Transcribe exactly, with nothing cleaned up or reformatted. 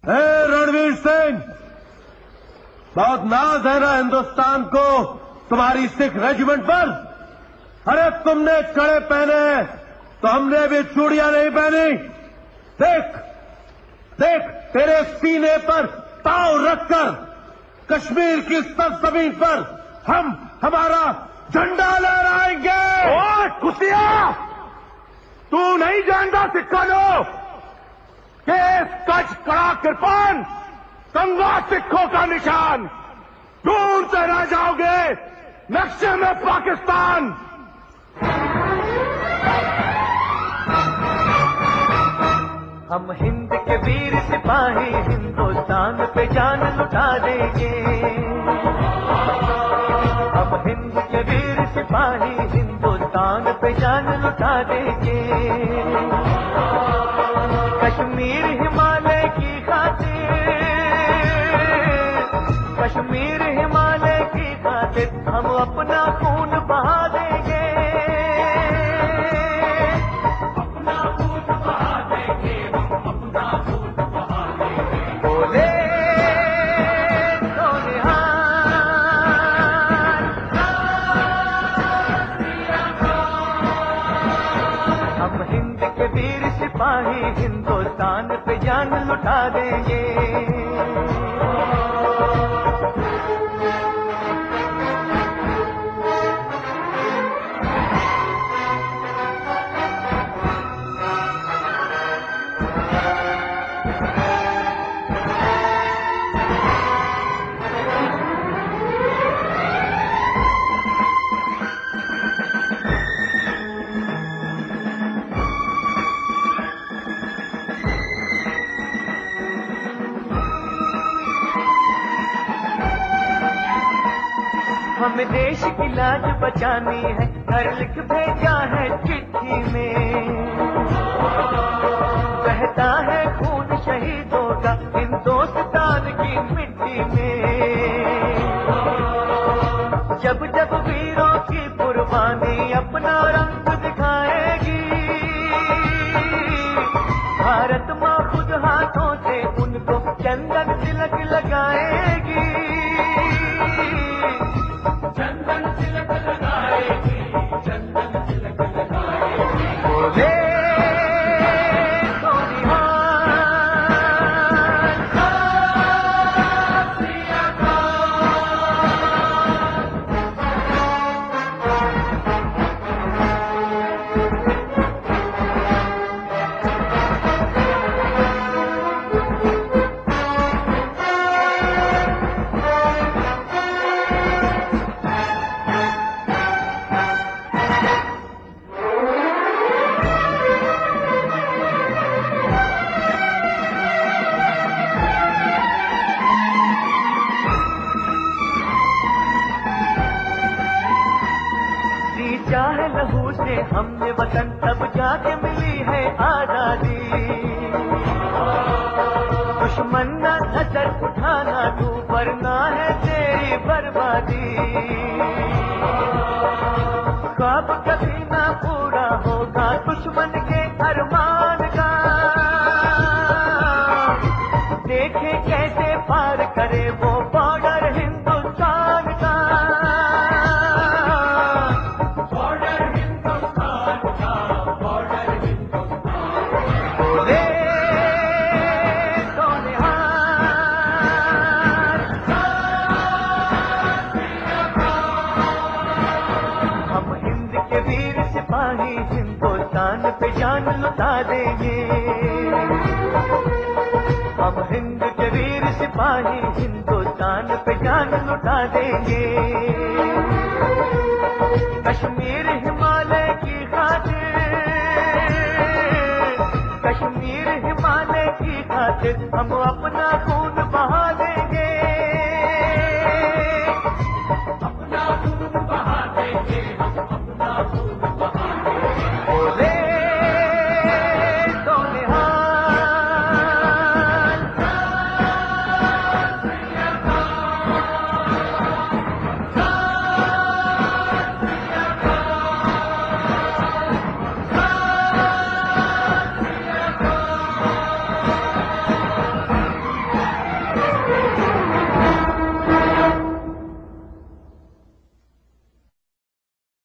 ए रणवीर सिंह, बहुत नाज है ना हिंदुस्तान को तुम्हारी सिख रेजिमेंट पर। अरे तुमने कड़े पहने हैं तो हमने भी चूड़ियां नहीं पहनी। देख देख, तेरे सीने पर पांव रखकर कश्मीर की सरजमीन पर हम हमारा झंडा लहराएंगे। ओए कुतिया, तू नहीं जानता सिक्खानो कि कच कड़ा कृपान गंगा सिखों का निशान। ढूंढते रह जाओगे नक्शे में पाकिस्तान। हम हिंद के वीर सिपाही हिंदुस्तान पे जान लुटा देंगे। हम हिंद के वीर सिपाही हिंदुस्तान पे जान लुटा देंगे। कश्मीर हिमालय की खातिर, कश्मीर हिमालय की खातिर हम अपना खून बहा देंगे। अपना खून बहा देंगे, हम अपना खून बहा देंगे। बोले तो निहाल हम हिंद के वीर सिपाही हिंदुस्तान पे जान लुटा देंगे। हमें देश की लाज बचानी है, घर लिख भेजा है चिट्ठी में। बहता है खून शहीदों का हिंदुस्तान की मिट्टी में। जब जब वीरों की कुर्बानी अपना रंग दिखाएगी, भारत माँ खुद हाथों से उनको चंदन तिलक लगाएगी। चंदन तिलक लगाएगी, चंदन तिलक लगाएगी। बोले तो निहाल सिया का। चाहे लहू से हमने वतन तब जाके मिली है आजादी। दुश्मन न नजर उठाना तू, वरना है तेरी बर्बादी। ख्वाब कभी ना पूरा होगा दुश्मन के अरमान का। देखे कैसे पार करे वो बॉर्डर हिंदुस्तान का। हिंदुस्तान पे जान लुटा देंगे। हम हिंद के वीर सिपाही हिंदुस्तान पे जान लुटा देंगे। कश्मीर हिमालय की खातिर, कश्मीर हिमालय की खातिर हम अपना खून बहा